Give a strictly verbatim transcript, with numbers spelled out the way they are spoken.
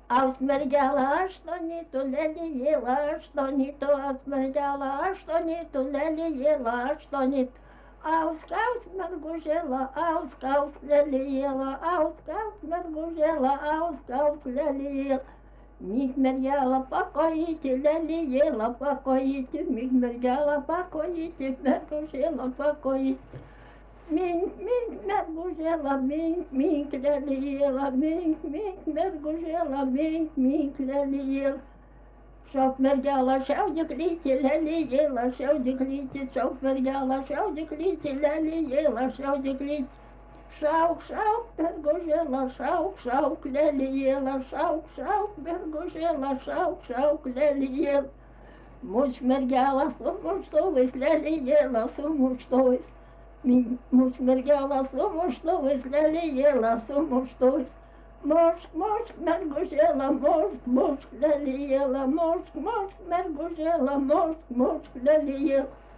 А смердяла, что не туляли ела, что не то, а смердяла, что не туляли ела, что не то. Аускаус мергужела, аускаус лелиела, аускаус мергужела, аускаус лелиела. Мигмеряла покоите, лелиела покоите, мигмеряла покоите, мергужела покоите. Минь, минь, мергужела, минь, минь, лелиела, минь, минь, мергужела, минь, минь, лелиела. Шоп меряла, шаудик лити, лелиела, шаудик лити, шоп меряла, шаудик лити, лелиела, шаудик лити. Шаук, шаук, мергужела, шаук, шаук, лелиела, шаук, шаук, мергужела, шаук, шаук, лелиела. Муж меряла, суму, что вы, лелиела, суму, что вы. Муж меряла, суму, что вы, лелиела, суму, что вы. Мошк, мошк, мергужела, мошк, мошк, лелиела, мошк, мошк, мергужела, мошк, мошк, лелиела.